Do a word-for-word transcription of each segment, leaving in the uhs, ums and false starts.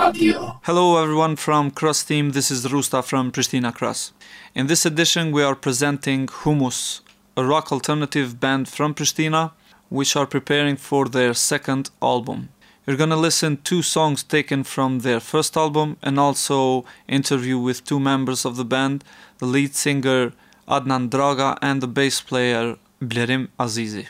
Radio. Hello everyone from Cross Team, this is Rusta from Pristina Cross. In this edition we are presenting Humus, a rock alternative band from Pristina, which are preparing for their second album. You're gonna listen two songs taken from their first album and also interview with two members of the band, the lead singer Adnan Draga and the bass player Blerim Azizi.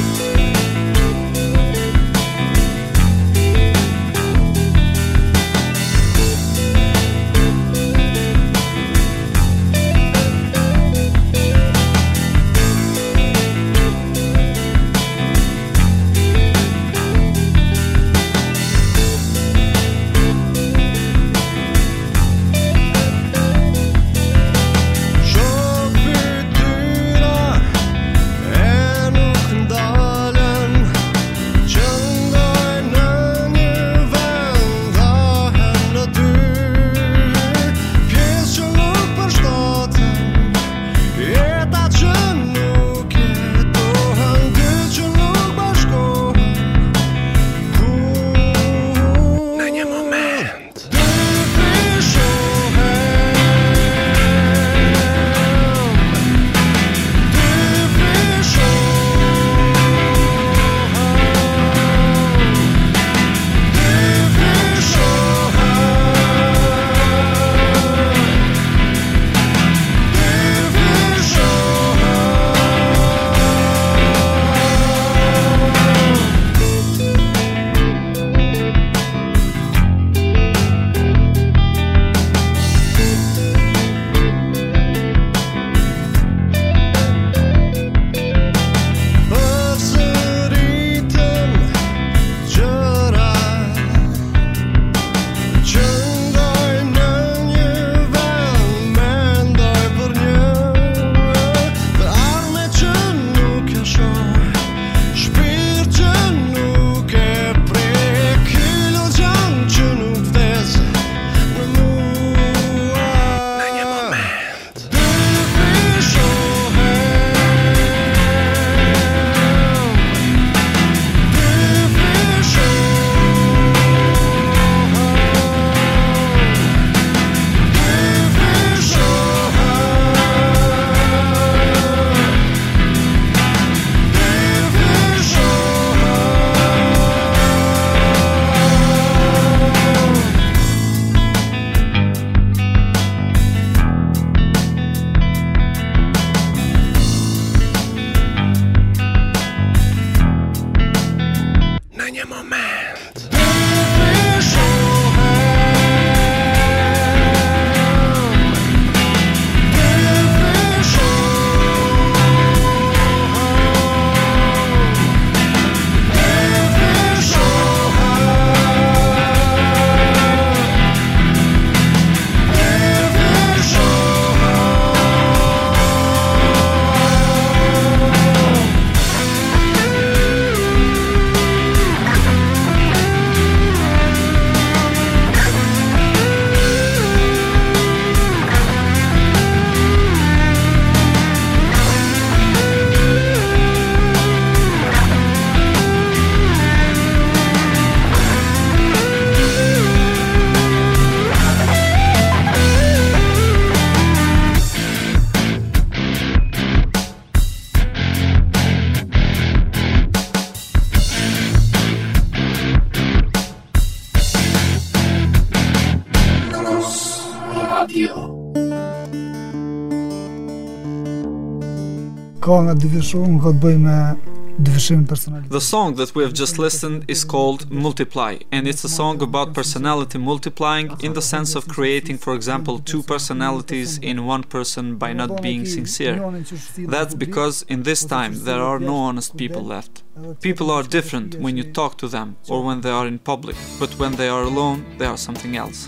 The song that we have just listened is called Multiply, and it's a song about personality multiplying in the sense of creating, for example, two personalities in one person by not being sincere. That's because in this time there are no honest people left. People are different when you talk to them or when they are in public, but when they are alone, they are something else.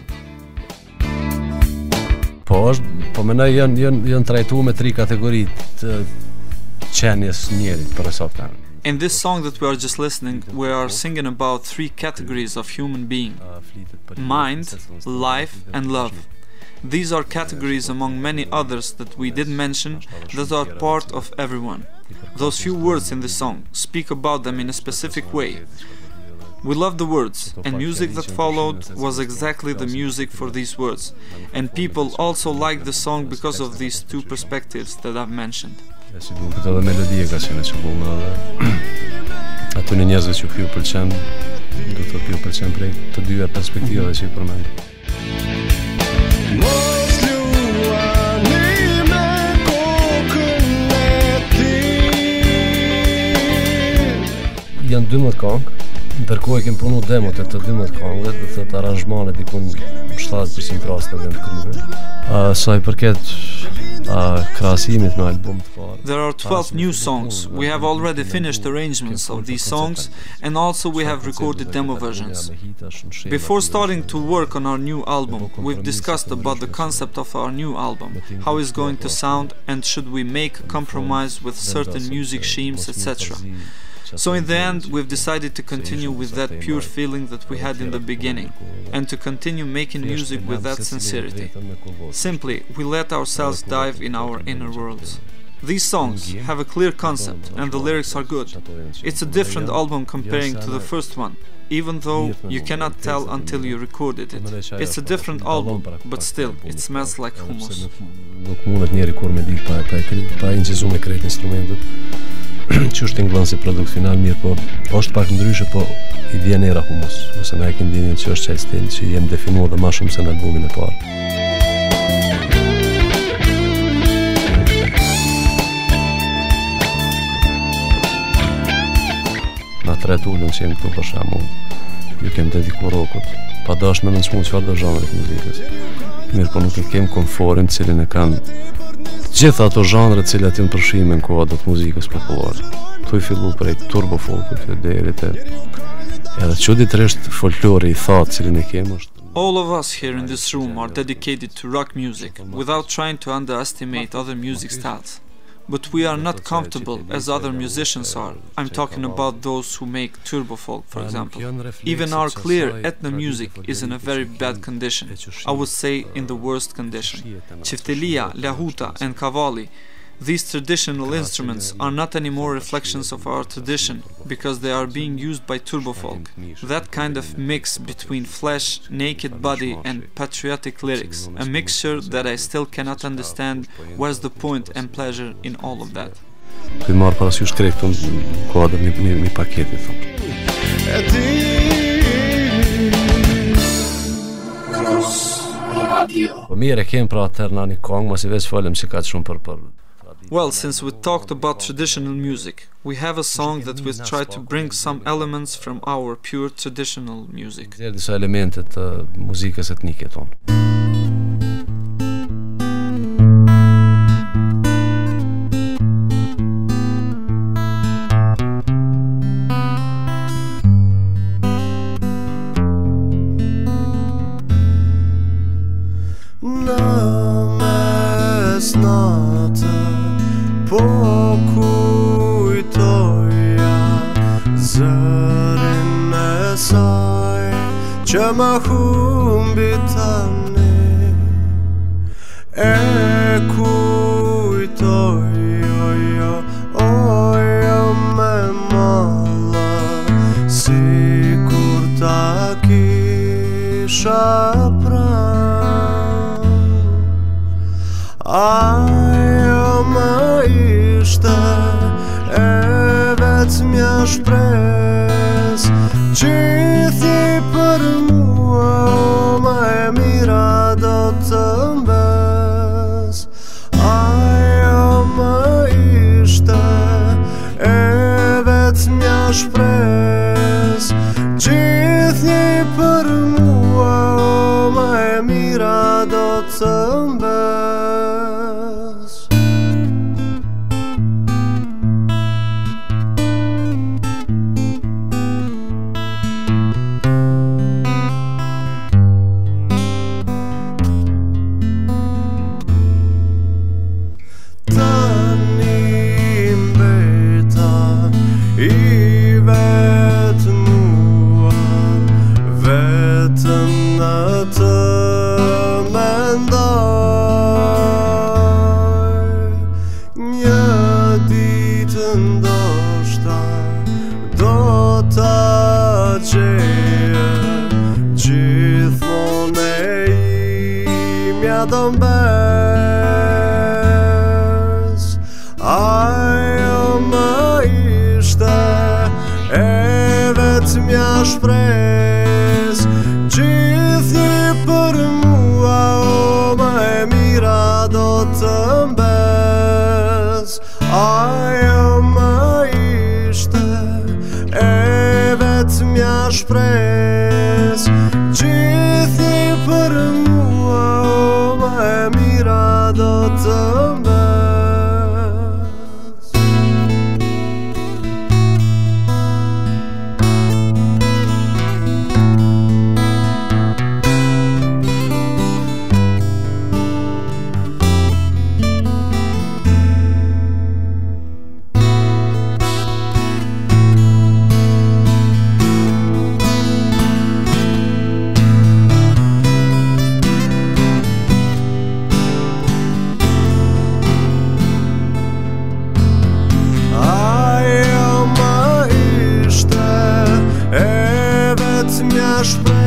Po, është, po mendoj janë janë janë trajtuar me tre kategori të qenies njerit për sot. In this song that we are just listening, we are singing about three categories of human being: mind, life, and love. These are categories among many others that we didn't mention that are part of everyone. Those few words in the song speak about them in a specific way. We loved the words, and music that followed was exactly the music for these words, and people also liked the song because of these two perspectives that I've mentioned. Si duket edhe melodia ka qenë që bumë edhe ato në njerëzve që ju pëlqen, do të thotë ju pëlqen prej të dyja perspektivave që i përmend. Janë dymbëdhjetë këngë, ndërkohë e kem punu demot e të dymbëdhjetë këngëve, do të thotë aranzhmanet dikun shtatëdhjetë përqind raste dhe në kryme. Sa i përket krahasimit me album të parë. There are twelve new songs. We have already finished arrangements of these songs, and also we have recorded demo versions. Before starting to work on our new album, we've discussed about the concept of our new album, how it's going to sound, and should we make a compromise with certain music schemes, et cetera. So in the end, we've decided to continue with that pure feeling that we had in the beginning, and to continue making music with that sincerity. Simply, we let ourselves dive in our inner worlds. These songs have a clear concept, and the lyrics are good. It's a different album comparing to the first one, even though you cannot tell until you recorded it. It's a different album, but still, it smells like hummus. Nuk mundet njeri kur me dil pa pa incizu me krejt instrumentet. Që është tingëllon si produkt final mirë, po është pak ndryshe, po i vjen era humus, ose na e ke ndjenjën që është çaj stil që jem definuar dhe më shumë se në albumin e parë. Na tre tullën që jem këtu për shembull, ju kem dedikuar rockut, pa dash me nënçmu çfarë do zhanre të muzikës. Mirë, po nuk e kem komforin cilin e kanë gjitha ato zhanre të cilat janë përfshime në kuadrat të muzikës popullore. Tu i fillu prej turbo folkut deri te edhe çuditërisht folklori i thatë cilin e kemi është. All of us here in this room are dedicated to rock music, without trying to underestimate other music styles. But we are not comfortable as other musicians are. I'm talking about those who make turbo folk, for example. Even our clear ethno music is in a very bad condition. I would say in the worst condition. Çiftelia, lahuta and kavali, these traditional instruments are not anymore reflections of our tradition because they are being used by turbo folk. That kind of mix between flesh, naked body and patriotic lyrics, a mixture that I still cannot understand where's the point and pleasure in all of that. Të marr parasysh krejt në kuadër një një paketi thonë. Po mirë e kem pra atëherë një këngë, mos i veç folëm se ka shumë për për. Well, since we talked about traditional music, we have a song that we try to bring some elements from our pure traditional music. Dhe disa elemente të muzikës etnike tonë. Po kujtoja zërin e saj që më humbi tani, e kujtoj ojo, ojo me malla, si kur ta kisha pran. Ajo më ishte e vetmja shpres, gjithi për mua më e mira do të mbes. Ajo më ishte e vetmja shpres, gjithi për mua më e mira do të mbes. Vetëm në të mendoj do mbes. Ajo më ishte e vetmja shpres, gjithnjë për mua o më e mira do të mbes. Ajo më ishte e vetmja shpres, gjithnjë për mua o më e mira do të mbes. Shpres